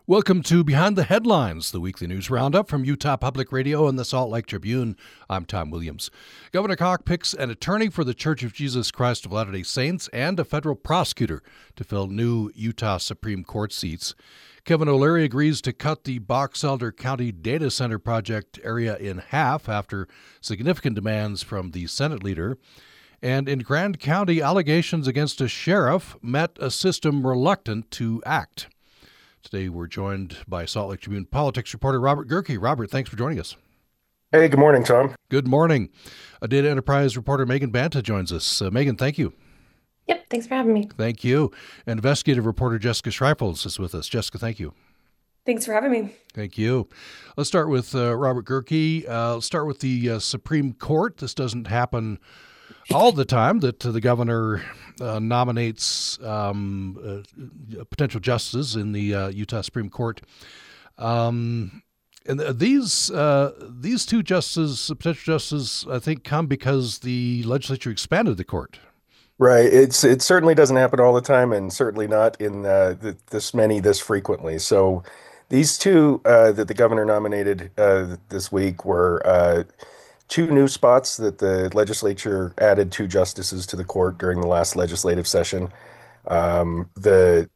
Welcome to Behind the Headlines, the weekly news roundup from Utah Public Radio and the Salt Lake Tribune. I'm Tom Williams. Governor Cock picks an attorney for the Church of Jesus Christ of Latter-day Saints and a federal prosecutor to fill new Utah Supreme Court seats. Kevin O'Leary agrees to cut the Box Elder County Data Center project area in half after significant demands from the Senate leader. And in Grand County, allegations against a sheriff met a system reluctant to act. Today, we're joined by Salt Lake Tribune politics reporter Robert Gehrke. Robert, thanks for joining us. Hey, good morning, Tom. Good morning. A Data Enterprise reporter Megan Banta joins us. Megan, thank you. Yep, thanks for having me. Thank you. And investigative reporter Jessica Schreifels is with us. Jessica, thank you. Thanks for having me. Thank you. Let's start with Robert Gehrke. Let's start with the Supreme Court. This doesn't happen all the time that the governor nominates potential justices in the Utah Supreme Court. And these two justices, potential justices, I think, come because the legislature expanded the court. Right. It certainly doesn't happen all the time, and certainly not in this frequently. So these two that the governor nominated this week were two new spots that the legislature added two justices to the court during the last legislative session. It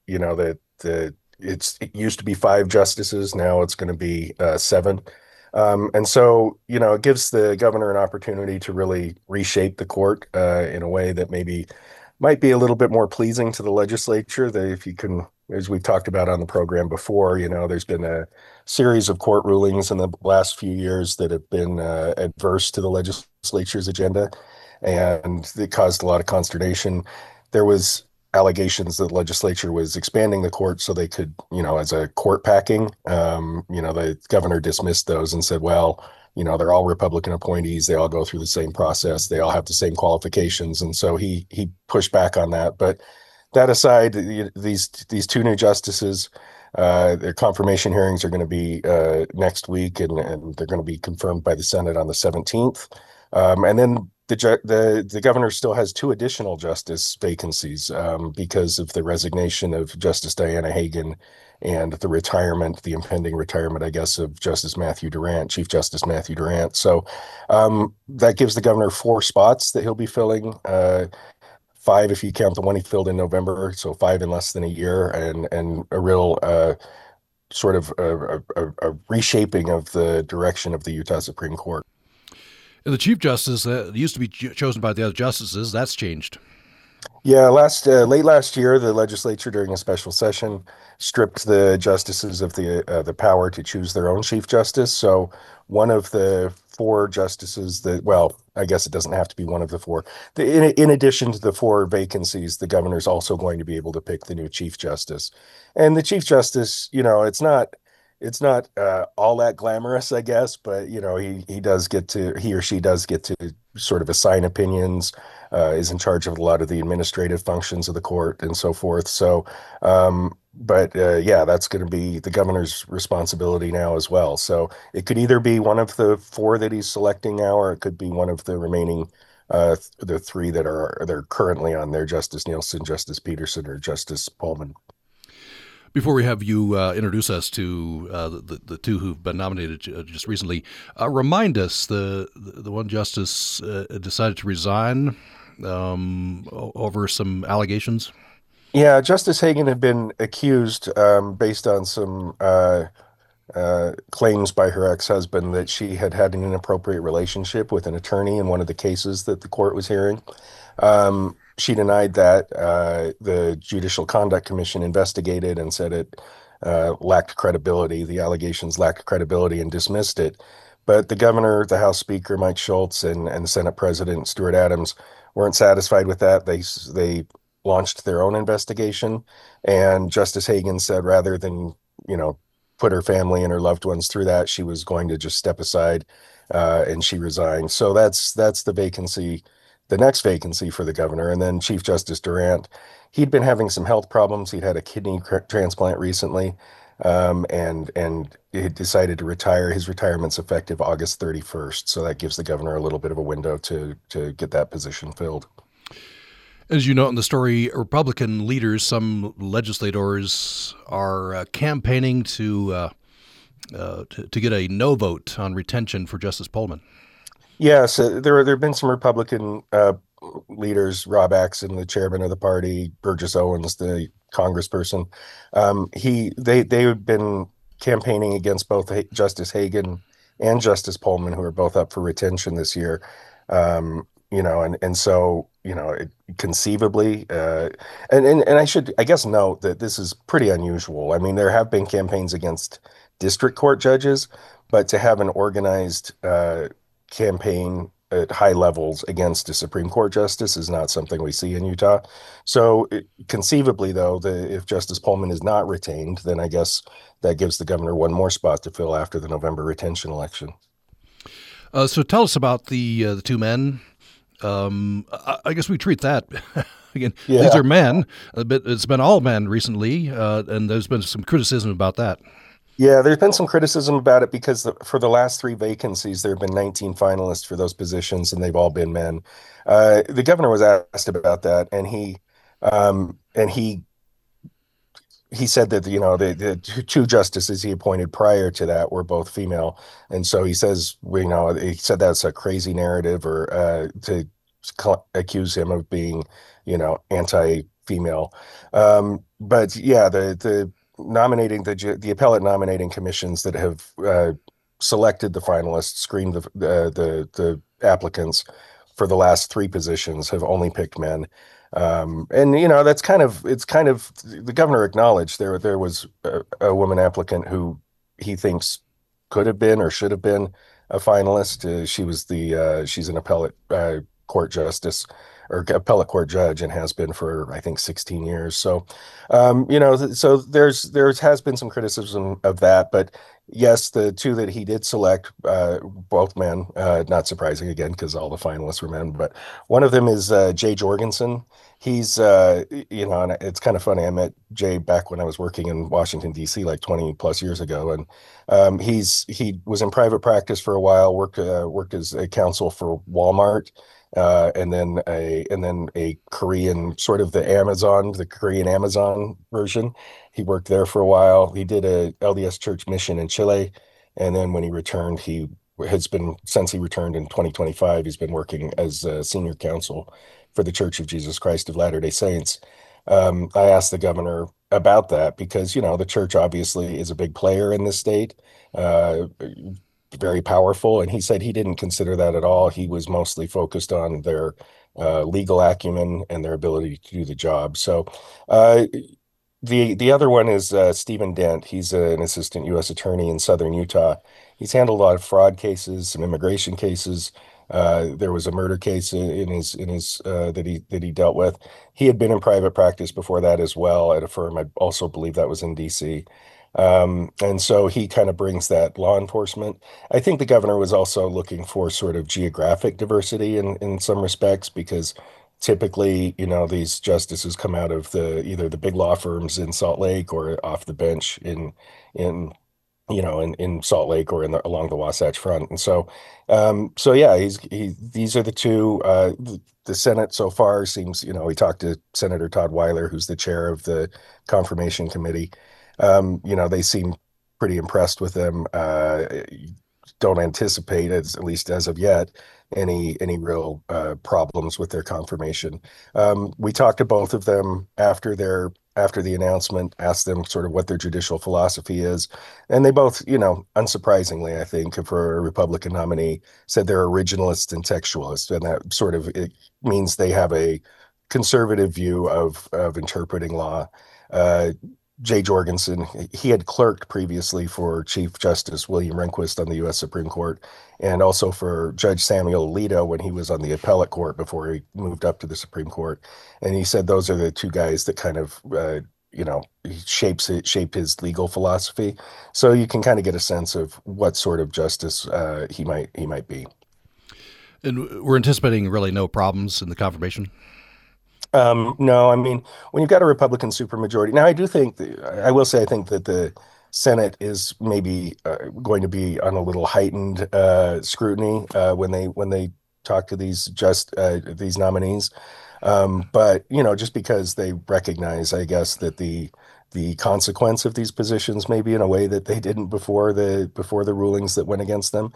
used to be five justices. Now it's going to be seven. And so, it gives the governor an opportunity to really reshape the court in a way that maybe might be a little bit more pleasing to the legislature. If you can, as we've talked about on the program before, there's been a series of court rulings in the last few years that have been adverse to the legislature's agenda, and it caused a lot of consternation. There was allegations that the legislature was expanding the court so they could, as a court packing. The governor dismissed those and said, well, they're all Republican appointees. They all go through the same process. They all have the same qualifications. And so he pushed back on that. But that aside, these two new justices, their confirmation hearings are going to be next week, and they're going to be confirmed by the Senate on the 17th. And then the governor still has two additional justice vacancies because of the resignation of Justice Diana Hagan and the impending retirement, I guess, of Justice Matthew Durant, Chief Justice Matthew Durant. So that gives the governor four spots that he'll be filling. Five if you count the one he filled in November, so five in less than a year, and a real sort of a reshaping of the direction of the Utah Supreme Court. And the Chief Justice used to be chosen by the other justices. That's changed. Yeah, late last year, the legislature during a special session stripped the justices of the power to choose their own chief justice. So one of the four justices I guess it doesn't have to be one of the four. In addition to the four vacancies, the governor's also going to be able to pick the new chief justice. And the chief justice, it's not all that glamorous, I guess, but he or she does get to sort of assign opinions, is in charge of a lot of the administrative functions of the court and so forth. So, that's going to be the governor's responsibility now as well. So it could either be one of the four that he's selecting now, or it could be one of the remaining the three that are currently on there: Justice Nielsen, Justice Peterson, or Justice Pullman. Before we have you introduce us to the two who've been nominated just recently, remind us the one justice decided to resign over some allegations. Yeah, Justice Hagan had been accused based on some claims by her ex-husband that she had an inappropriate relationship with an attorney in one of the cases that the court was hearing. She denied that. The Judicial Conduct Commission investigated and said it lacked credibility. The allegations lacked credibility and dismissed it. But the governor, the House Speaker, Mike Schultz, and the Senate President, Stuart Adams, weren't satisfied with that. They launched their own investigation. And Justice Hagan said rather than, put her family and her loved ones through that, she was going to just step aside, and she resigned. So that's the vacancy. The next vacancy for the governor. And then Chief Justice Durant, he'd been having some health problems. He'd had a kidney transplant recently, and he decided to retire. His retirement's effective August 31st. So that gives the governor a little bit of a window to get that position filled. As you note in the story, Republican leaders, some legislators, are campaigning to get a no vote on retention for Justice Pullman. Yes, there have been some Republican leaders, Rob Axson, the chairman of the party, Burgess Owens, the congressperson. They have been campaigning against both Justice Hagan and Justice Pullman, who are both up for retention this year. And so conceivably, and I guess note that this is pretty unusual. I mean, there have been campaigns against district court judges, but to have an organized campaign at high levels against a Supreme Court justice is not something we see in Utah. So conceivably, though, if Justice Pullman is not retained, then I guess that gives the governor one more spot to fill after the November retention election. So tell us about the two men. I guess we treat that again. Yeah. These are men, but it's been all men recently, and there's been some criticism about that. Yeah, there's been some criticism about it because for the last three vacancies, there have been 19 finalists for those positions, and they've all been men. The governor was asked about that, and he said that the two justices he appointed prior to that were both female, and so he says he said that's a crazy narrative, or to accuse him of being anti-female. But yeah, the appellate nominating commissions that have selected the finalists, screened the applicants for the last three positions have only picked men. And it's kind of the governor acknowledged there was a woman applicant who he thinks could have been or should have been a finalist. She's an appellate court justice or appellate court judge and has been for, I think, 16 years. So, so there has been some criticism of that, but yes, the two that he did select, both men, not surprising again, because all the finalists were men, but one of them is Jay Jorgensen. He's, and it's kind of funny. I met Jay back when I was working in Washington, D.C. like 20 plus years ago. And he was in private practice for a while, worked as a counsel for Walmart. And then a Korean, sort of the Korean Amazon version. He worked there for a while. He did a LDS Church mission in Chile. And then when he returned, since he returned in 2025, he's been working as a senior counsel for the Church of Jesus Christ of Latter-day Saints. I asked the governor about that because, the church obviously is a big player in this state. Very powerful, and he said he didn't consider that at all. He was mostly focused on their legal acumen and their ability to do the job. So the other one is Stephen Dent. He's an assistant U.S. attorney in southern Utah. He's handled a lot of fraud cases, some immigration cases. There was a murder case in his that he dealt with. He had been in private practice before that as well at a firm. I also believe that was in D.C. And so he kind of brings that law enforcement. I think the governor was also looking for sort of geographic diversity in some respects, because typically, these justices come out of either the big law firms in Salt Lake or off the bench in Salt Lake or along the Wasatch Front. And so yeah, these are the two. The Senate so far seems, we talked to Senator Todd Weiler, who's the chair of the Confirmation Committee. They seem pretty impressed with them. Don't anticipate, at least as of yet, any real problems with their confirmation. We talked to both of them after the announcement, asked them sort of what their judicial philosophy is, and they both, unsurprisingly, I think, for a Republican nominee, said they're originalists and textualists, and that sort of it means they have a conservative view of interpreting law. Jay Jorgensen, he had clerked previously for Chief Justice William Rehnquist on the U.S. Supreme Court, and also for Judge Samuel Alito when he was on the appellate court before he moved up to the Supreme Court. And he said those are the two guys that kind of, shaped his legal philosophy. So you can kind of get a sense of what sort of justice he might be. And we're anticipating really no problems in the confirmation. No, I mean, when you've got a Republican supermajority, now I think that the Senate is maybe going to be on a little heightened scrutiny when they talk to these nominees. But just because they recognize, I guess, that the consequence of these positions maybe in a way that they didn't before the rulings that went against them.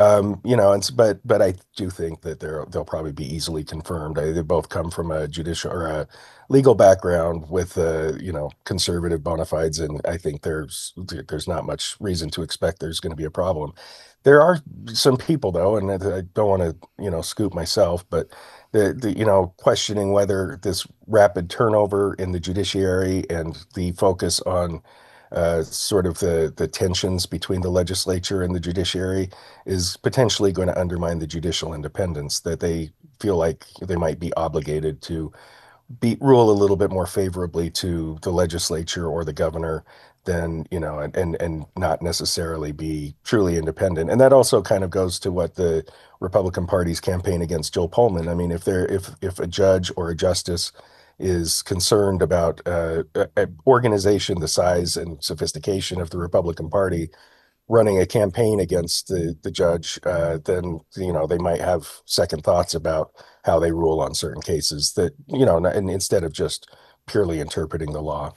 But I do think that they'll probably be easily confirmed. They both come from a judicial or a legal background with conservative bona fides, and I think there's not much reason to expect there's going to be a problem. There are some people though, and I don't want to scoop myself, but questioning whether this rapid turnover in the judiciary and the focus on sort of the tensions between the legislature and the judiciary is potentially going to undermine the judicial independence, that they feel like they might be obligated to rule a little bit more favorably to the legislature or the governor than, and not necessarily be truly independent. And that also kind of goes to what the Republican Party's campaign against Joel Pullman. I mean, if a judge or a justice is concerned about organization, the size and sophistication of the Republican Party, running a campaign against the judge, then they might have second thoughts about how they rule on certain cases that and instead of just purely interpreting the law.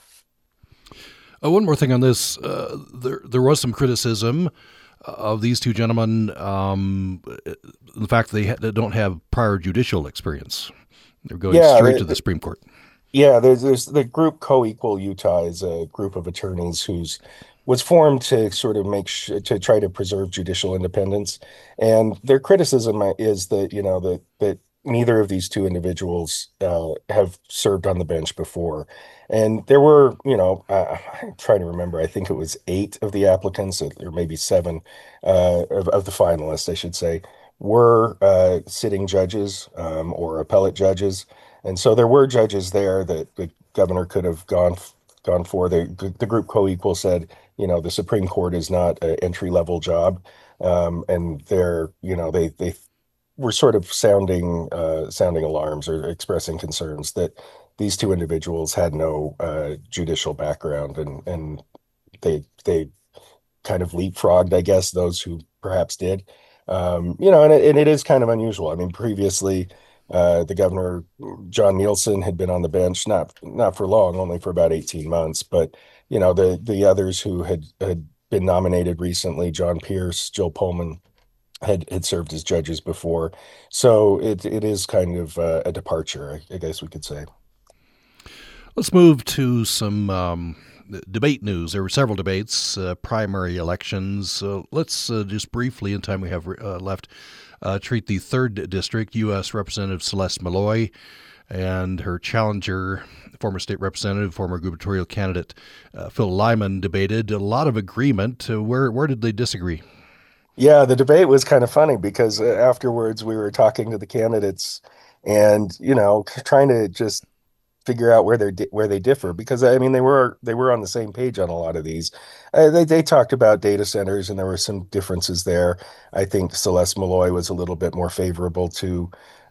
One more thing on this, there was some criticism of these two gentlemen, the fact that they don't have prior judicial experience. They're going straight to the Supreme Court. Yeah, there's the group Co-Equal Utah is a group of attorneys who's was formed to sort of to try to preserve judicial independence. And their criticism is that, that neither of these two individuals have served on the bench before. And there were, I'm trying to remember, I think it was 8 of the applicants, or maybe 7 of the finalists, I should say, were sitting judges or appellate judges. And so there were judges there that the governor could have gone for. The group Co-Equal said, the Supreme Court is not an entry-level job. And they were sort of sounding alarms or expressing concerns that these two individuals had no judicial background, and they kind of leapfrogged, I guess, those who perhaps did. And it is kind of unusual. I mean, previously, the governor, John Nielsen, had been on the bench, not for long, only for about 18 months. But, the others who had been nominated recently, John Pierce, Joel Pullman, had served as judges before. So it is kind of a departure, I guess we could say. Let's move to some debate news. There were several debates, primary elections. Let's just briefly, in time we have left, treat the 3rd District. U.S. Representative Celeste Malloy and her challenger, former state representative, former gubernatorial candidate Phil Lyman, debated. A lot of agreement. Where did they disagree? Yeah, the debate was kind of funny because afterwards we were talking to the candidates and, trying to just figure out where they differ, because I mean they were on the same page on a lot of these. They talked about data centers and there were some differences there. I think Celeste Malloy was a little bit more favorable to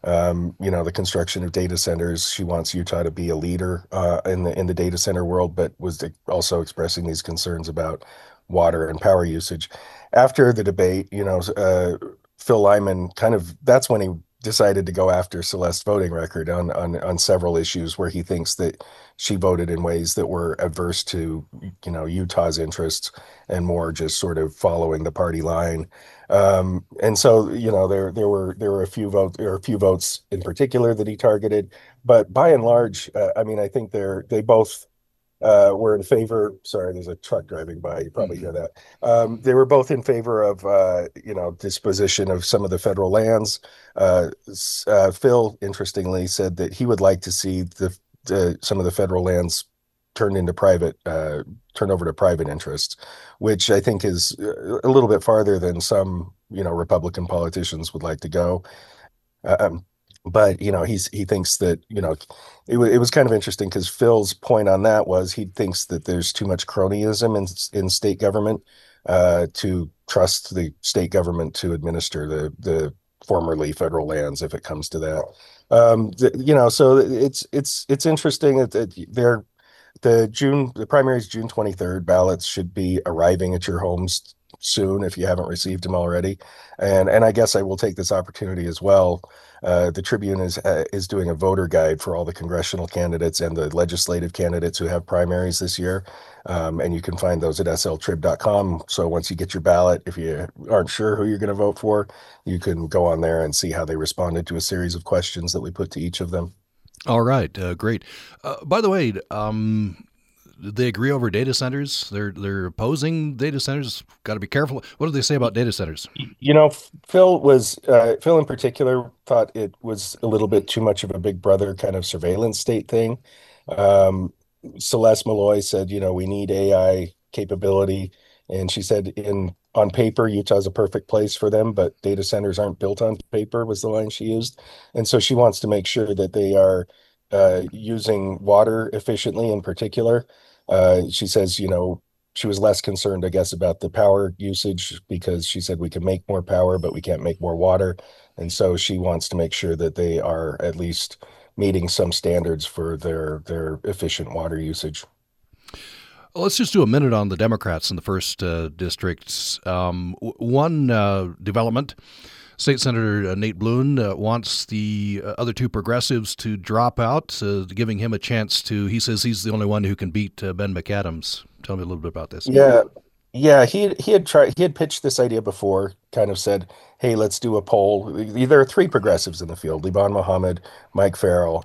the construction of data centers. She wants Utah to be a leader in the data center world, but was also expressing these concerns about water and power usage. After the debate, Phil Lyman that's when he decided to go after Celeste's voting record on several issues where he thinks that she voted in ways that were adverse to, Utah's interests and more just sort of following the party line. And so, there were a few votes in particular that he targeted, but by and large, I mean, I think they both were in favor. Sorry, there's a truck driving by. You probably hear that. They were both in favor of, disposition of some of the federal lands. Phil, interestingly, said that he would like to see some of the federal lands turned over to private interests, which I think is a little bit farther than some, Republican politicians would like to go. But he thinks that it was kind of interesting because Phil's point on that was he thinks that there's too much cronyism in state government to trust the state government to administer the formerly federal lands if it comes to that. So it's interesting that the primary is June 23rd. Ballots should be arriving at your homes soon if you haven't received them already. And I guess I will take this opportunity as well. The Tribune is doing a voter guide for all the congressional candidates and the legislative candidates who have primaries this year. And you can find those at sltrib.com. So once you get your ballot, if you aren't sure who you're going to vote for, you can go on there and see how they responded to a series of questions that we put to each of them. All right, great. By the way, did they agree over data centers? They're opposing data centers. Got to be careful. What do they say about data centers? Phil in particular thought it was a little bit too much of a Big Brother kind of surveillance state thing. Um, Celeste Malloy said, we need AI capability, and she said, in on paper, Utah's a perfect place for them, but data centers aren't built on paper, was the line she used. And so she wants to make sure that they are using water efficiently in particular. She says, she was less concerned, I guess, about the power usage because she said we can make more power, but we can't make more water. And so she wants to make sure that they are at least meeting some standards for their efficient water usage. Well, let's just do a minute on the Democrats in the first districts. One development. State Senator Nate Bloon wants the other two progressives to drop out, giving him a chance to, he says he's the only one who can beat Ben McAdams. Tell me a little bit about this. Yeah, he had pitched this idea before, kind of said, "Hey, let's do a poll." There are three progressives in the field: Liban Mohammed, Mike Farrell,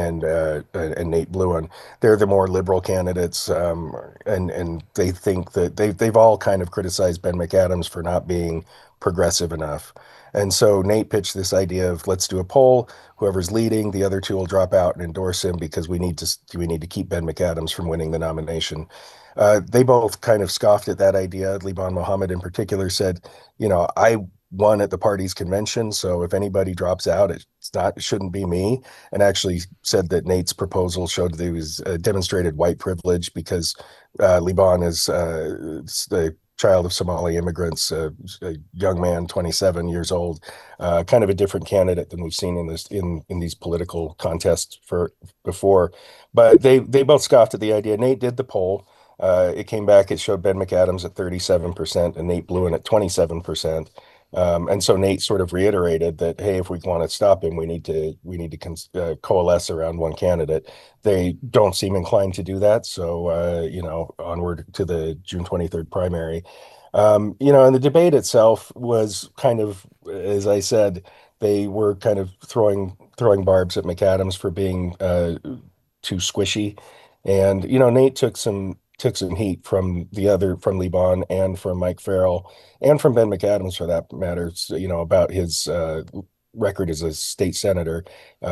and Nate Bluin. They're the more liberal candidates, and they think that they've all kind of criticized Ben McAdams for not being progressive enough. And so Nate pitched this idea of let's do a poll. Whoever's leading, the other two will drop out and endorse him because we need to keep Ben McAdams from winning the nomination. They both kind of scoffed at that idea. Liban Mohammed in particular said, I won at the party's convention, so if anybody drops out, it shouldn't be me. And actually said that Nate's proposal showed that he was demonstrated white privilege because Liban is the child of Somali immigrants, a young man, 27 years old, kind of a different candidate than we've seen in these political contests before. But they both scoffed at the idea. Nate did the poll. It came back, it showed Ben McAdams at 37% and Nate Bluin at 27%. And so Nate sort of reiterated that, hey, if we want to stop him, we need to coalesce around one candidate. They don't seem inclined to do that. So, onward to the June 23rd primary. And the debate itself was kind of, as I said, they were kind of throwing barbs at McAdams for being too squishy. And, Nate took some heat from Liban and from Mike Farrell and from Ben McAdams for that matter, about his record as a state senator.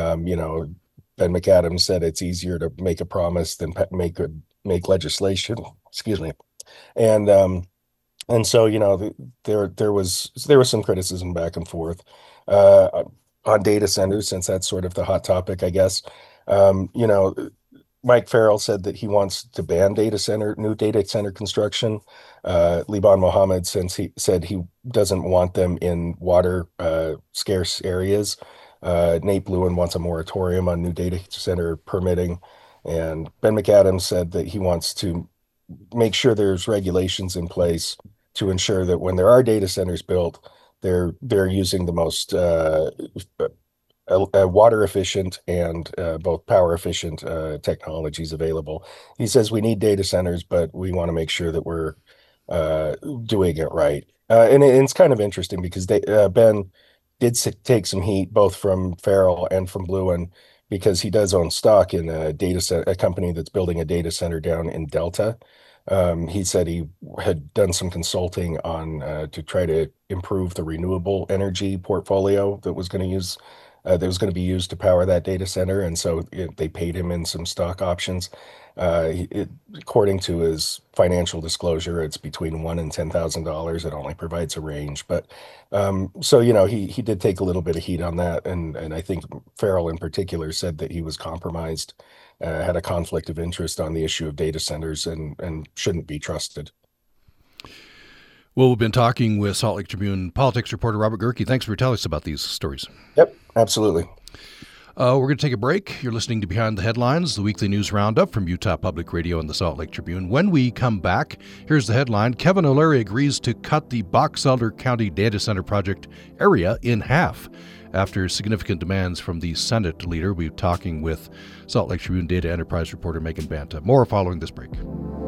Ben McAdams said it's easier to make a promise than make legislation. Excuse me. And so there was some criticism back and forth on data centers, since that's sort of the hot topic, I guess. Um, you know, Mike Farrell said that he wants to ban new data center construction. Liban Mohammed, since he said he doesn't want them in water scarce areas. Nate Bluin wants a moratorium on new data center permitting. And Ben McAdams said that he wants to make sure there's regulations in place to ensure that when there are data centers built, they're using the most water efficient and both power efficient technologies available. He says we need data centers, but we want to make sure that we're doing it right. And it's kind of interesting because Ben did take some heat both from Farrell and from Bluin because he does own stock in a company that's building a data center down in Delta. He said he had done some consulting on to try to improve the renewable energy portfolio that was going to be used to power that data center, and so they paid him in some stock options. According to his financial disclosure, it's between $1,000 and $10,000. It only provides a range, but so he did take a little bit of heat on that, and I think Farrell in particular said that he was compromised, had a conflict of interest on the issue of data centers, and shouldn't be trusted. Well, we've been talking with Salt Lake Tribune politics reporter Robert Gehrke. Thanks for telling us about these stories. Yep, absolutely. We're going to take a break. You're listening to Behind the Headlines, the weekly news roundup from Utah Public Radio and the Salt Lake Tribune. When we come back, here's the headline. Kevin O'Leary agrees to cut the Box Elder County Data Center project area in half. After significant demands from the Senate leader, we'll be talking with Salt Lake Tribune Data Enterprise reporter Megan Banta. More following this break.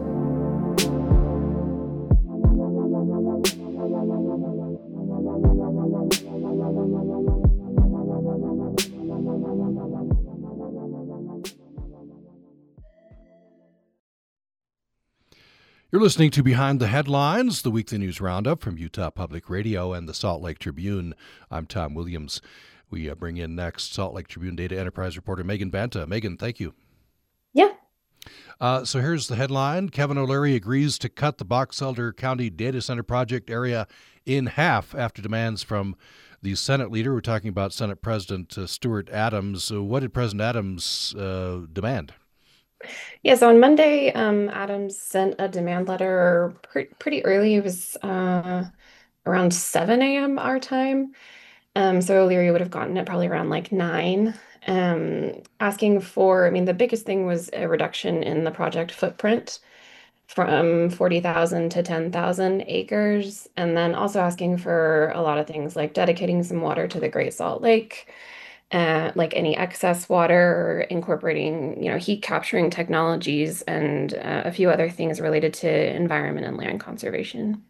You're listening to Behind the Headlines, the weekly news roundup from Utah Public Radio and the Salt Lake Tribune. I'm Tom Williams. We bring in next Salt Lake Tribune Data Enterprise reporter Megan Banta. Megan, thank you. Yeah. So here's the headline. Kevin O'Leary agrees to cut the Box Elder County Data Center project area in half after demands from the Senate leader. We're talking about Senate President Stuart Adams. What did President Adams demand? Yeah, so on Monday, Adams sent a demand letter pretty early. It was around 7 a.m. our time. So O'Leary would have gotten it probably around like 9, asking for, I mean, the biggest thing was a reduction in the project footprint from 40,000 to 10,000 acres, and then also asking for a lot of things like dedicating some water to the Great Salt Lake, like any excess water, incorporating, heat capturing technologies, and a few other things related to environment and land conservation.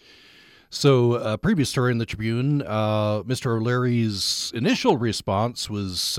So, a previous story in the Tribune, Mr. O'Leary's initial response was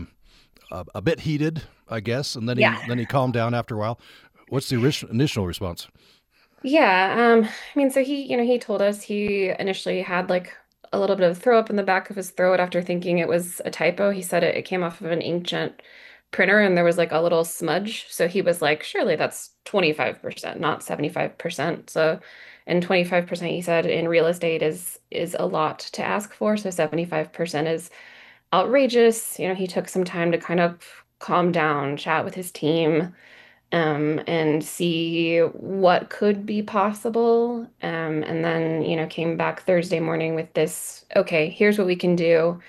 a bit heated, I guess, and then he calmed down after a while. What's the initial response? Yeah, I mean, so he told us he initially had like a little bit of throw up in the back of his throat after thinking it was a typo. He said it came off of an inkjet printer and there was like a little smudge. So he was like, surely that's 25%, not 75%. So, and 25%, he said, in real estate is a lot to ask for. So 75% is outrageous. He took some time to kind of calm down, chat with his team, and see what could be possible. And then, came back Thursday morning with this, okay, here's what we can do.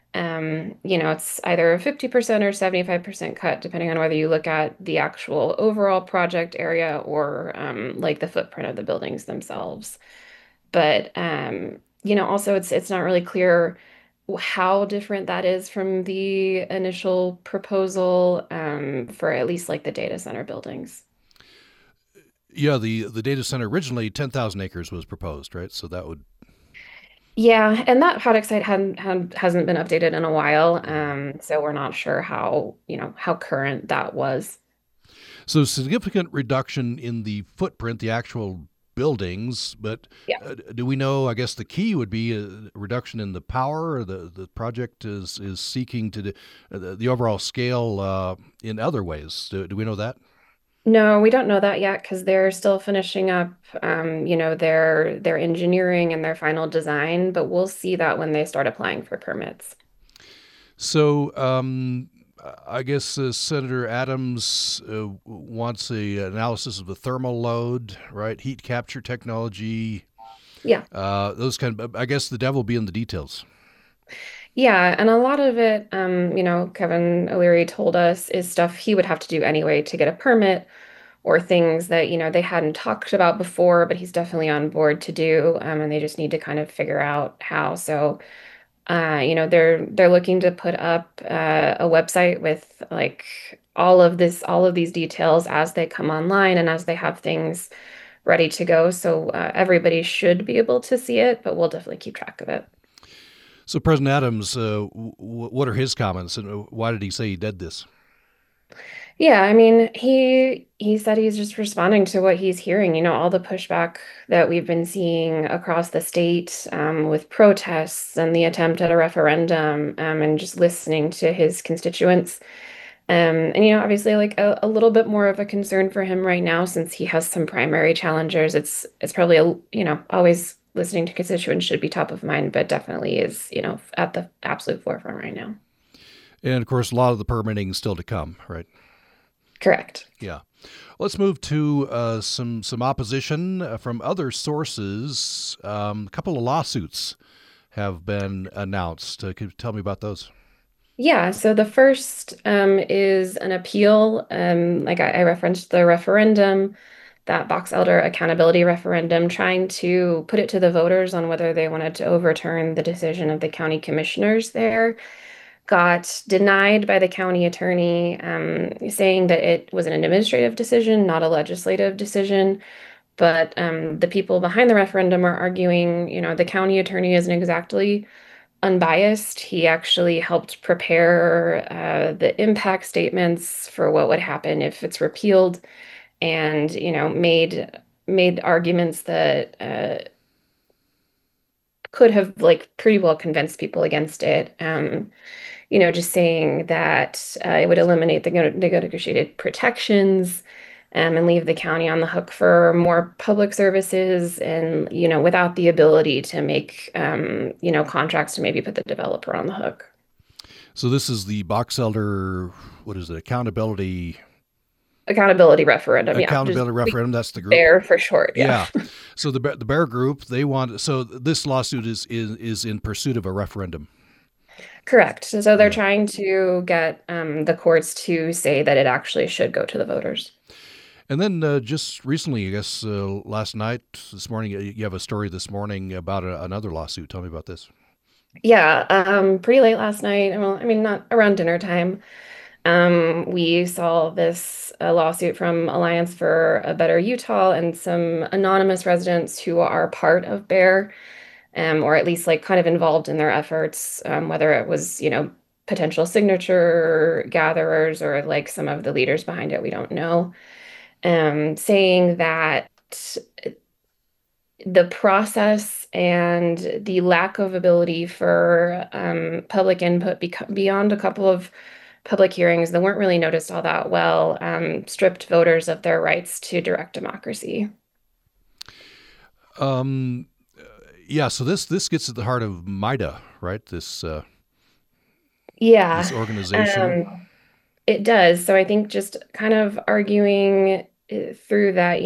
It's either a 50% or 75% cut, depending on whether you look at the actual overall project area or like the footprint of the buildings themselves. But, also it's not really clear how different that is from the initial proposal for at least like the data center buildings. Yeah, the data center originally 10,000 acres was proposed, right? So that would. Yeah, and that project site hasn't been updated in a while, so we're not sure how current that was. So significant reduction in the footprint, the actual buildings, but yeah. Do we know, I guess the key would be a reduction in the power, or the project is seeking to the overall scale in other ways. Do we know that? No, we don't know that yet because they're still finishing up, their engineering and their final design, but we'll see that when they start applying for permits. So, I guess Senator Adams wants an analysis of the thermal load, right? Heat capture technology. Yeah. Those I guess the devil will be in the details. Yeah, and a lot of it, Kevin O'Leary told us is stuff he would have to do anyway to get a permit, or things that, they hadn't talked about before, but he's definitely on board to do, and they just need to kind of figure out how. So, they're looking to put up a website with like all of these details as they come online and as they have things ready to go. So everybody should be able to see it, but we'll definitely keep track of it. So President Adams, what are his comments, and why did he say he did this? Yeah, I mean, he said he's just responding to what he's hearing, all the pushback that we've been seeing across the state, with protests and the attempt at a referendum, and just listening to his constituents. And, obviously like a little bit more of a concern for him right now, since he has some primary challengers. It's probably, always listening to constituents should be top of mind, but definitely is, at the absolute forefront right now. And of course, a lot of the permitting is still to come, right? Correct. Yeah. Let's move to some opposition from other sources. A couple of lawsuits have been announced. Could you tell me about those? Yeah, so the first is an appeal. Like I referenced the referendum, that box elder accountability referendum, trying to put it to the voters on whether they wanted to overturn the decision of the county commissioners there. Got denied by the county attorney, saying that it was an administrative decision, not a legislative decision. But the people behind the referendum are arguing, the county attorney isn't exactly unbiased. He actually helped prepare the impact statements for what would happen if it's repealed, and made arguments that could have like pretty well convinced people against it. Just saying that it would eliminate the negotiated protections, and leave the county on the hook for more public services, and without the ability to make contracts to maybe put the developer on the hook. So this is the Box Elder, what is it, Accountability referendum, yeah, just accountability referendum. That's the group. BEAR for short, yeah. Yeah. So the Bear Group, they want, so this lawsuit is in pursuit of a referendum. Correct. So they're Yeah. trying to get the courts to say that it actually should go to the voters. And then just recently, I guess last night, this morning, you have a story this morning about another lawsuit. Tell me about this. Yeah, pretty late last night. Well, I mean, not around dinner time. We saw this lawsuit from Alliance for a Better Utah and some anonymous residents who are part of BEAR, or at least like kind of involved in their efforts, whether it was, potential signature gatherers or like some of the leaders behind it, we don't know, saying that the process and the lack of ability for public input beyond a couple of public hearings that weren't really noticed all that well, stripped voters of their rights to direct democracy. Um, yeah. So this gets at the heart of MIDA, right? This Yeah, organization. it does. So I think just kind of arguing through that,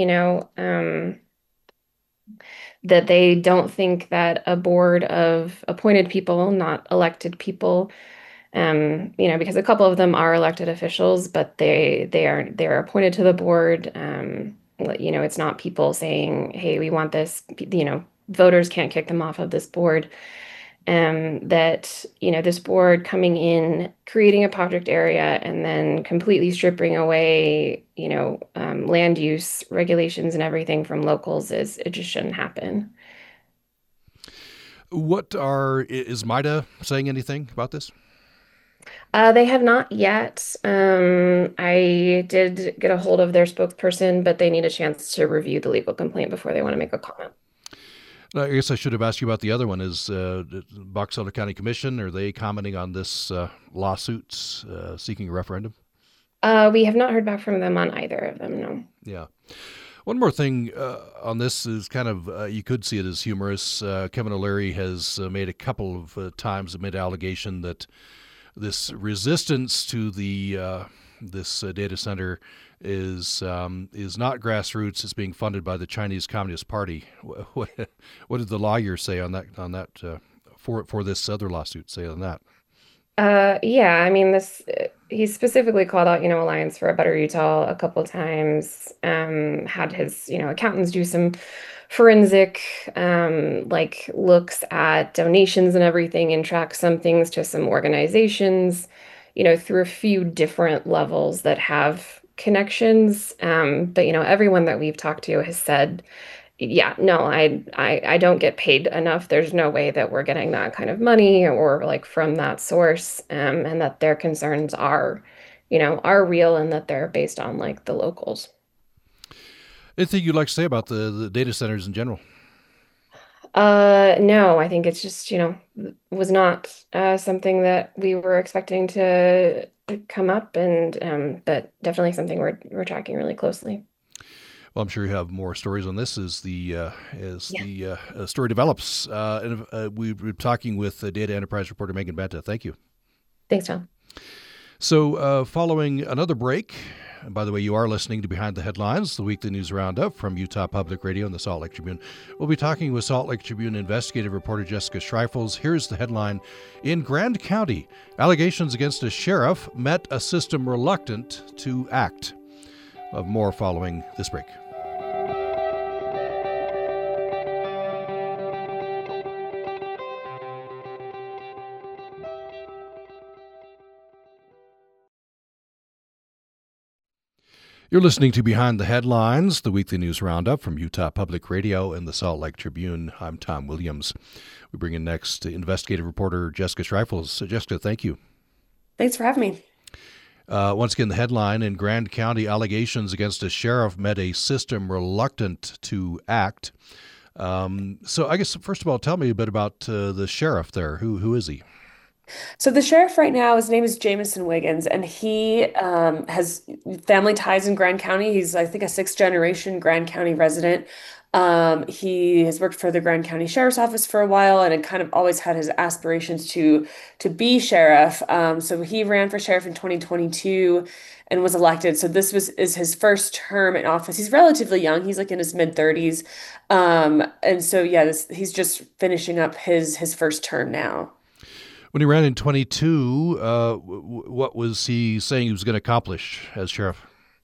that they don't think that a board of appointed people, not elected people, because a couple of them are elected officials, but they're appointed to the board. It's not people saying, "Hey, we want this." Voters can't kick them off of this board. That this board coming in, creating a project area, and then completely stripping away, land use regulations and everything from locals it just shouldn't happen. Is MIDA saying anything about this? They have not yet. I did get a hold of their spokesperson, but they need a chance to review the legal complaint before they want to make a comment. I guess I should have asked you about the other one. Is Box Elder County Commission, are they commenting on this lawsuit seeking a referendum? We have not heard back from them on either of them, no. Yeah. One more thing on this is kind of, you could see it as humorous. Kevin O'Leary has made a couple of times made allegation that this resistance to this data center is not grassroots. It's being funded by the Chinese Communist Party. What did the lawyer say on that for this other lawsuit? Say on that? Yeah, I mean, he specifically called out, Alliance for a Better Utah a couple times, had his, accountants do some forensic, like looks at donations and everything and track some things to some organizations, through a few different levels that have connections. But, everyone that we've talked to has said, yeah, no, I don't get paid enough. There's no way that we're getting that kind of money or like from that source, and that their concerns are real and that they're based on like the locals. Anything you'd like to say about the data centers in general? No, I think it's just, was not something that we were expecting to come up, and but definitely something we're tracking really closely. Well, I'm sure you have more stories on this as Yeah. the story develops. We were talking with Data Enterprise reporter Megan Banta. Thank you. Thanks, Tom. So, following another break, And by the way, you are listening to Behind the Headlines, the weekly news roundup from Utah Public Radio and the Salt Lake Tribune. We'll be talking with Salt Lake Tribune investigative reporter Jessica Schreifels. Here's the headline. In Grand County, allegations against a sheriff met a system reluctant to act. We'll have more following this break. You're listening to Behind the Headlines, the weekly news roundup from Utah Public Radio and the Salt Lake Tribune. I'm Tom Williams. We bring in next investigative reporter Jessica Schreifels. Jessica, thank you. Thanks for having me. Once again, the headline, in Grand County, allegations against a sheriff met a system reluctant to act. So I guess, first of all, tell me a bit about the sheriff there. Who is he? So the sheriff right now, his name is Jamison Wiggins, and he has family ties in Grand County. He's, I think, a sixth-generation Grand County resident. He has worked for the Grand County Sheriff's Office for a while and had kind of always had his aspirations to be sheriff. So he ran for sheriff in 2022 and was elected. So this is his first term in office. He's relatively young. He's like in his mid-30s. And so, yeah, he's just finishing up his first term now. When he ran in 22, what was he saying he was going to accomplish as sheriff?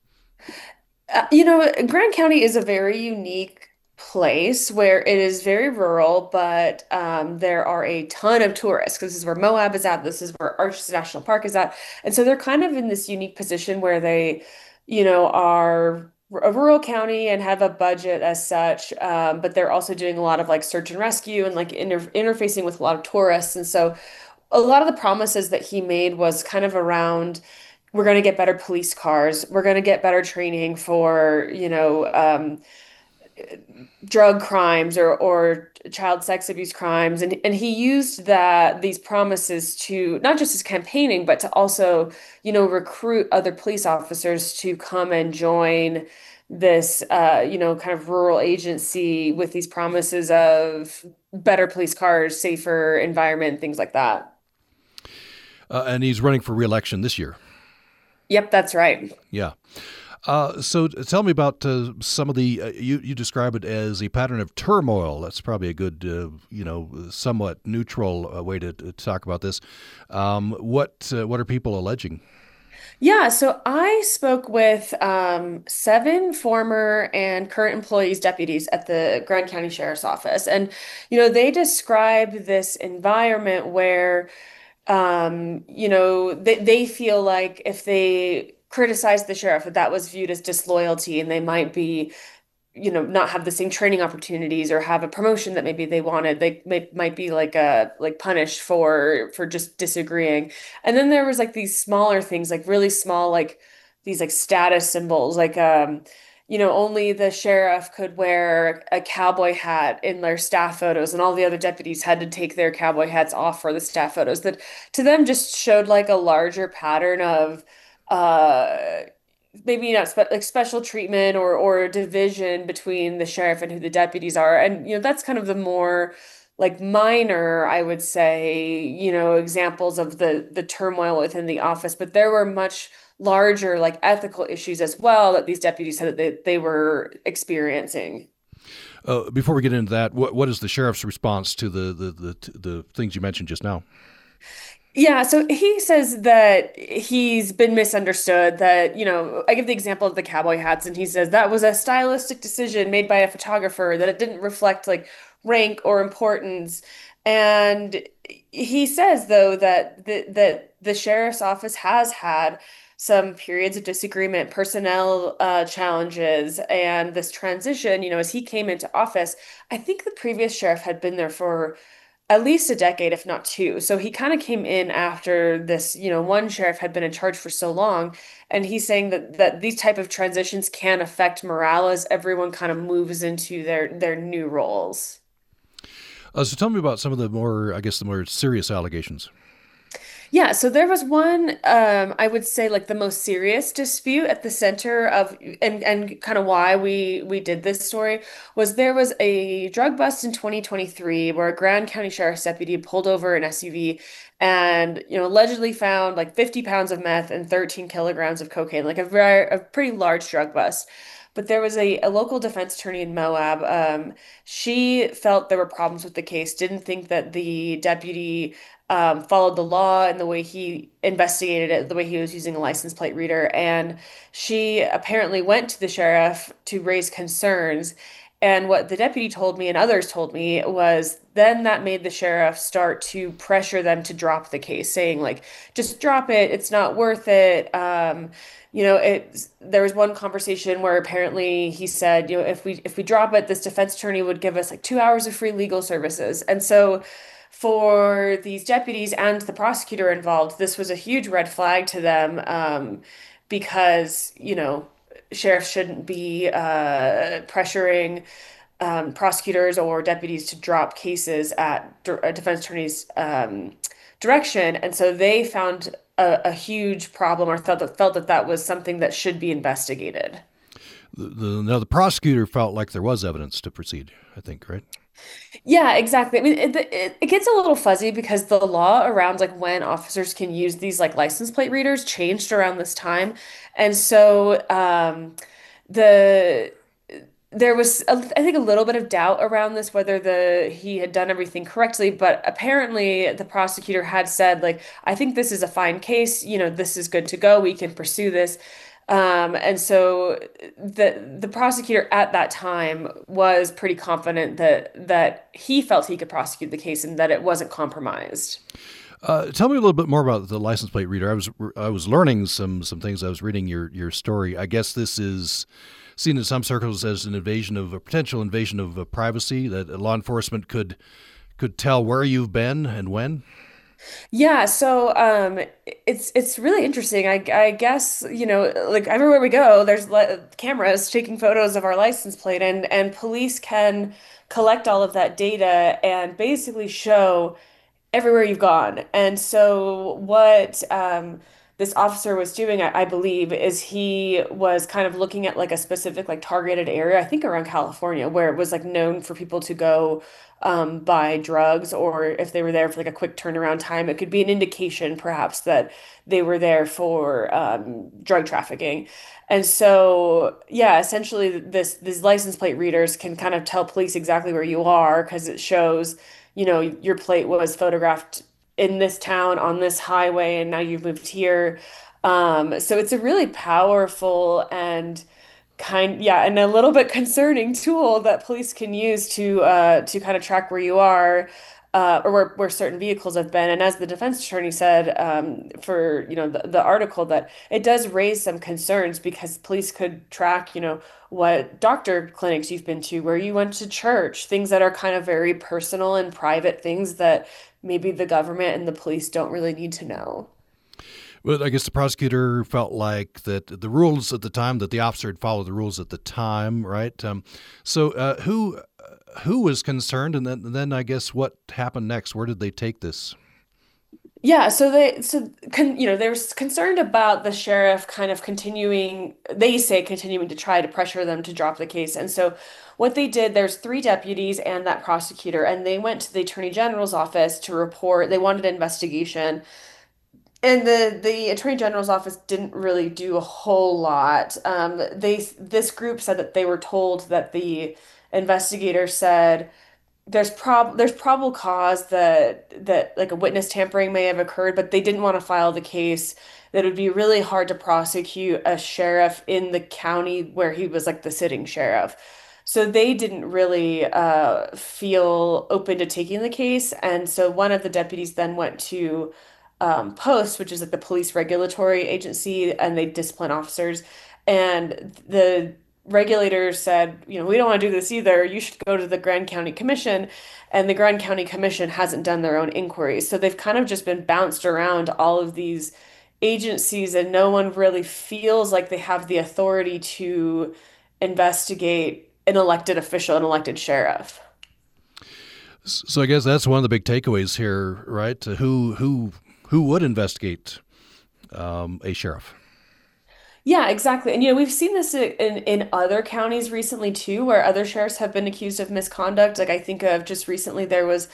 Grand County is a very unique place where it is very rural, but there are a ton of tourists. This is where Moab is at. This is where Arches National Park is at. And so they're kind of in this unique position where they, are a rural county and have a budget as such, but they're also doing a lot of like search and rescue and like interfacing with a lot of tourists. And so a lot of the promises that he made was kind of around, we're going to get better police cars. We're going to get better training for, drug crimes or child sex abuse crimes. And he used these promises to not just his campaigning, but to also, recruit other police officers to come and join this, kind of rural agency with these promises of better police cars, safer environment, things like that. And he's running for re-election this year. Yep, that's right. Yeah. So tell me about some of the, you describe it as a pattern of turmoil. That's probably a good, somewhat neutral way to talk about this. What are people alleging? Yeah, so I spoke with 7 former and current employees, deputies at the Grand County Sheriff's Office. And, they describe this environment where they feel like if they criticize the sheriff, that was viewed as disloyalty and they might be, not have the same training opportunities or have a promotion that maybe they wanted. They might be like punished for just disagreeing. And then there was like these smaller things, like really small, like these like status symbols, like only the sheriff could wear a cowboy hat in their staff photos, and all the other deputies had to take their cowboy hats off for the staff photos. That to them just showed like a larger pattern of maybe not like special treatment or division between the sheriff and who the deputies are. And that's kind of the more like minor, I would say, examples of the turmoil within the office. But there were much larger like ethical issues as well that these deputies said that they were experiencing. Before we get into that, what is the sheriff's response to the things you mentioned just now? Yeah, so he says that he's been misunderstood, that, I give the example of the cowboy hats, and he says that was a stylistic decision made by a photographer, that it didn't reflect like rank or importance. And he says, though, that the sheriff's office has had some periods of disagreement, personnel challenges, and this transition, as he came into office. I think the previous sheriff had been there for at least a decade, if not 2. So he kind of came in after this, one sheriff had been in charge for so long. And he's saying that these type of transitions can affect morale as everyone kind of moves into their new roles. So tell me about some of the more serious allegations. Yeah, so there was one, I would say like the most serious dispute at the center of, and kind of why we did this story was there was a drug bust in 2023 where a Grand County Sheriff's deputy pulled over an SUV and, allegedly found like 50 pounds of meth and 13 kilograms of cocaine, like a pretty large drug bust. But there was a local defense attorney in Moab. She felt there were problems with the case, didn't think that the deputy followed the law and the way he investigated it, the way he was using a license plate reader. And she apparently went to the sheriff to raise concerns. And what the deputy told me and others told me was then that made the sheriff start to pressure them to drop the case, saying like, just drop it. It's not worth it. There was one conversation where apparently he said, if we drop it, this defense attorney would give us like 2 hours of free legal services. And so for these deputies and the prosecutor involved, this was a huge red flag to them, because, sheriffs shouldn't be pressuring prosecutors or deputies to drop cases at a defense attorney's direction. And so they found a huge problem or felt that that was something that should be investigated. Now, the prosecutor felt like there was evidence to proceed, I think, right? Yeah, exactly. I mean, it gets a little fuzzy because the law around like when officers can use these like license plate readers changed around this time. And so the there was I think a little bit of doubt around this whether the he had done everything correctly, but apparently the prosecutor had said like I think this is a fine case, this is good to go, we can pursue this. And so the prosecutor at that time was pretty confident that he felt he could prosecute the case and that it wasn't compromised. Tell me a little bit more about the license plate reader. I was learning some things. I was reading your story. I guess this is seen in some circles as a potential invasion of privacy, that law enforcement could tell where you've been and when. Yeah, so it's really interesting. I guess, like everywhere we go, there's cameras taking photos of our license plate, and police can collect all of that data and basically show everywhere you've gone. And so what this officer was doing, I believe, is he was kind of looking at like a specific like targeted area, I think around California, where it was like known for people to go buy drugs, or if they were there for like a quick turnaround time, it could be an indication perhaps that they were there for drug trafficking. And so, yeah, essentially these license plate readers can kind of tell police exactly where you are because it shows, your plate was photographed in this town on this highway and now you've moved here. So it's a really powerful and and a little bit concerning tool that police can use to kind of track where you are, or where certain vehicles have been. And as the defense attorney said, for the article, that it does raise some concerns because police could track, what doctor clinics you've been to, where you went to church, things that are kind of very personal and private things that maybe the government and the police don't really need to know. Well, I guess the prosecutor felt like that the rules at the time, that the officer had followed the rules at the time, right? So who was concerned, and then I guess what happened next? Where did they take this? Yeah, so they were concerned about the sheriff kind of continuing, they say continuing to try to pressure them to drop the case. And so what they did, there's three deputies and that prosecutor, and they went to the attorney general's office to report. They wanted an investigation. And the Attorney General's office didn't really do a whole lot. This group said that they were told that the investigator said there's probable cause that like a witness tampering may have occurred, but they didn't want to file the case. That it would be really hard to prosecute a sheriff in the county where he was like the sitting sheriff. So they didn't really feel open to taking the case, and so one of the deputies then went to Post, which is like the police regulatory agency, and they discipline officers. And the regulators said, we don't want to do this either. You should go to the Grand County Commission. And the Grand County Commission hasn't done their own inquiries. So they've kind of just been bounced around all of these agencies, and no one really feels like they have the authority to investigate an elected official, an elected sheriff. So I guess that's one of the big takeaways here, right? Who who would investigate a sheriff? Yeah, exactly. And we've seen this in other counties recently too, where other sheriffs have been accused of misconduct. Like I think of just recently there was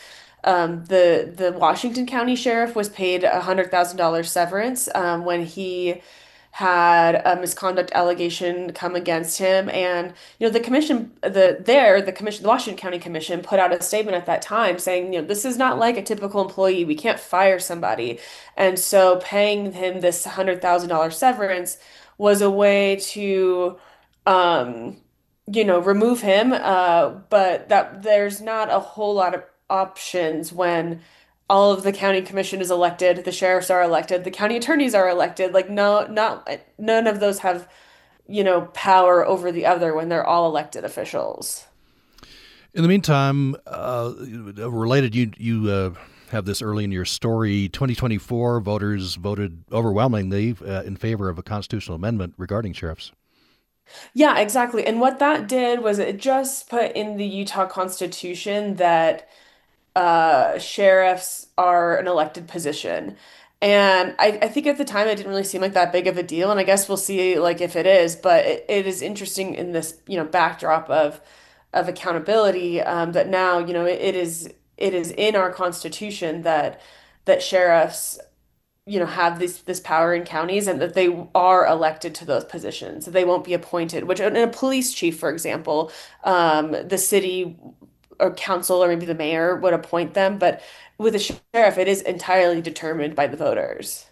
the Washington County sheriff was paid $100,000 severance when he had a misconduct allegation come against him. And the commission, the Washington County Commission put out a statement at that time saying, this is not like a typical employee. We can't fire somebody. And so paying him this $100,000 severance was a way to um, remove him. But that there's not a whole lot of options when all of the county commission is elected, the sheriffs are elected, the county attorneys are elected. Like no, not none of those have, power over the other when they're all elected officials. In the meantime, related, you have this early in your story. 2024 voters voted overwhelmingly in favor of a constitutional amendment regarding sheriffs. Yeah, exactly. And what that did was it just put in the Utah Constitution that sheriffs are an elected position. And I think at the time it didn't really seem like that big of a deal. And I guess we'll see like if it is, but it is interesting in this, backdrop of accountability, that now, it is in our Constitution that sheriffs, have this power in counties and that they are elected to those positions. They won't be appointed, which in a police chief, for example, the city or council or maybe the mayor would appoint them, but with a sheriff, it is entirely determined by the voters.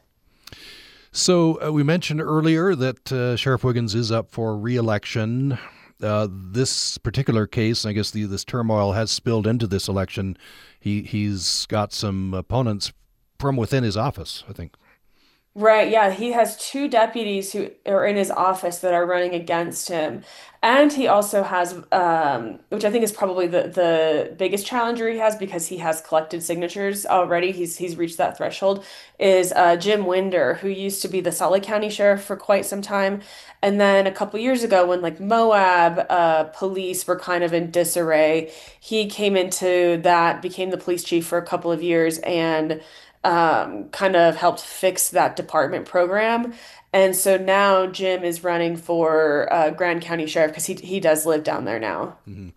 So we mentioned earlier that Sheriff Wiggins is up for re-election. This particular case, I guess this turmoil has spilled into this election. He's got some opponents from within his office, I think. Right, yeah, he has two deputies who are in his office that are running against him. And he also has, which I think is probably the biggest challenger he has because he has collected signatures already. He's reached that threshold, is Jim Winder, who used to be the Salt Lake County Sheriff for quite some time. And then a couple years ago, when like Moab police were kind of in disarray, he came into that, became the police chief for a couple of years, and kind of helped fix that department program. And so now Jim is running for Grand County Sheriff because he does live down there now. Mm-hmm.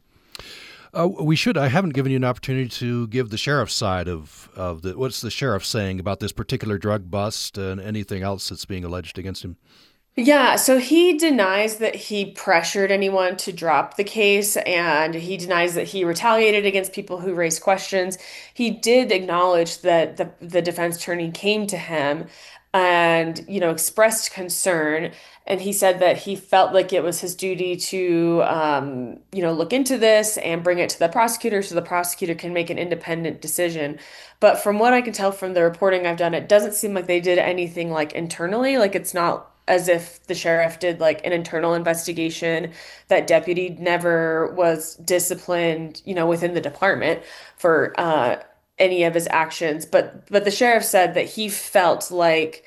I haven't given you an opportunity to give the sheriff's side of what's the sheriff saying about this particular drug bust and anything else that's being alleged against him. Yeah, so he denies that he pressured anyone to drop the case, and he denies that he retaliated against people who raised questions. He did acknowledge that the defense attorney came to him and, expressed concern, and he said that he felt like it was his duty to, look into this and bring it to the prosecutor so the prosecutor can make an independent decision. But from what I can tell from the reporting I've done, it doesn't seem like they did anything like internally, like it's not as if the sheriff did like an internal investigation. That deputy never was disciplined, within the department for any of his actions. But the sheriff said that he felt like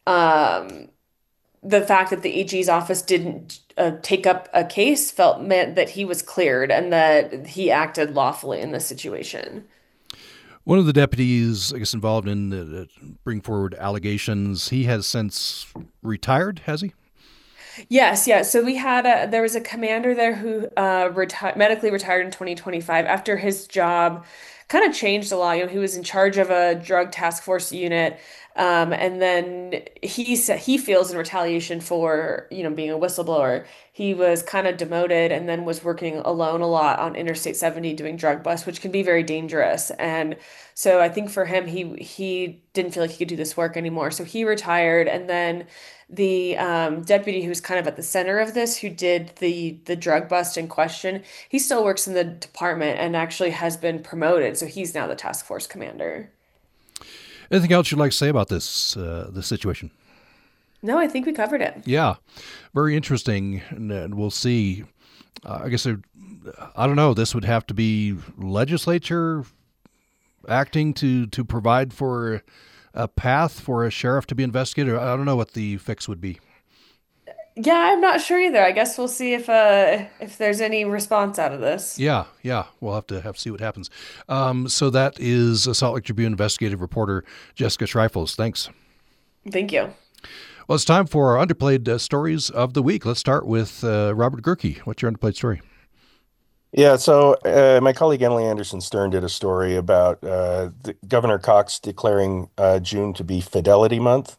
the fact that the AG's office didn't take up a case meant that he was cleared and that he acted lawfully in this situation. One of the deputies, I guess, involved in bring forward allegations, he has since retired, has he? Yes, yeah. So there was a commander there who medically retired in 2025 after his job kind of changed a lot. He was in charge of a drug task force unit, and then he feels in retaliation for being a whistleblower, he was kind of demoted and then was working alone a lot on Interstate 70 doing drug busts, which can be very dangerous. And so I think for him, he didn't feel like he could do this work anymore, so he retired. And then the deputy who's kind of at the center of this, who did the drug bust in question, he still works in the department and actually has been promoted. So he's now the task force commander. Anything else you'd like to say about this situation? No, I think we covered it. Yeah, very interesting, and we'll see. I guess I don't know. This would have to be legislature acting to provide for a path for a sheriff to be investigated. I don't know what the fix would be. Yeah, I'm not sure either. I guess we'll see if there's any response out of this. Yeah, we'll have to see what happens. So that is Salt Lake Tribune investigative reporter Jessica Schreifels. Thanks. Thank you. Well, it's time for our underplayed stories of the week. Let's start with Robert Gerke. What's your underplayed story? Yeah, so my colleague Emily Anderson Stern did a story about Governor Cox declaring June to be Fidelity Month.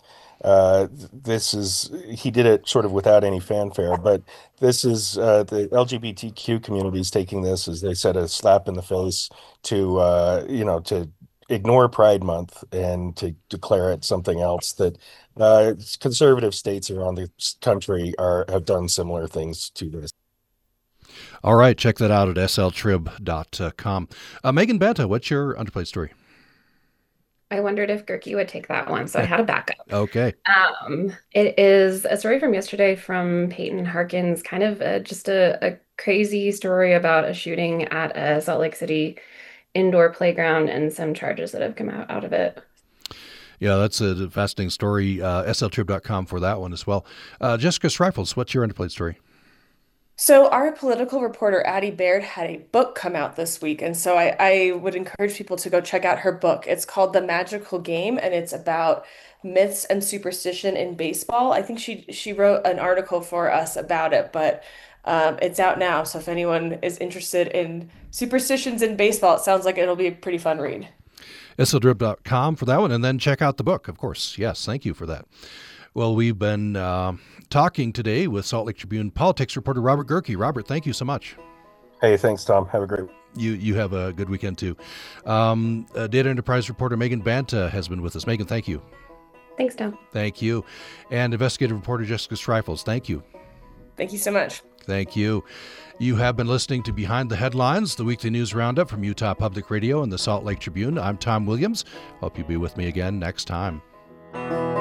He did it sort of without any fanfare, but this is the LGBTQ community is taking this, as they said, a slap in the face to ignore Pride Month and to declare it something else that conservative states around the country have done similar things to this. All right, check that out at sltrib.com. Megan Banta, what's your underplayed story? I wondered if Gerke would take that one, so I had a backup. Okay. It is a story from yesterday from Peyton Harkins, kind of just a crazy story about a shooting at a Salt Lake City indoor playground and some charges that have come out of it. Yeah, that's a fascinating story. sltrib.com for that one as well. Jessica Schreifels, what's your underplayed story? So our political reporter, Addie Baird, had a book come out this week, and so I would encourage people to go check out her book. It's called The Magical Game, and it's about myths and superstition in baseball. I think she wrote an article for us about it, but it's out now. So if anyone is interested in superstitions in baseball, it sounds like it'll be a pretty fun read. sltrib.com for that one, and then check out the book, of course. Yes, thank you for that. Well, we've been talking today with Salt Lake Tribune politics reporter Robert Gerke. Robert, thank you so much. Hey, thanks, Tom. Have a great week. You have a good weekend, too. Data Enterprise reporter Megan Banta has been with us. Megan, thank you. Thanks, Tom. Thank you. And investigative reporter Jessica Schreifels, thank you. Thank you so much. Thank you. You have been listening to Behind the Headlines, the weekly news roundup from Utah Public Radio and the Salt Lake Tribune. I'm Tom Williams. Hope you'll be with me again next time.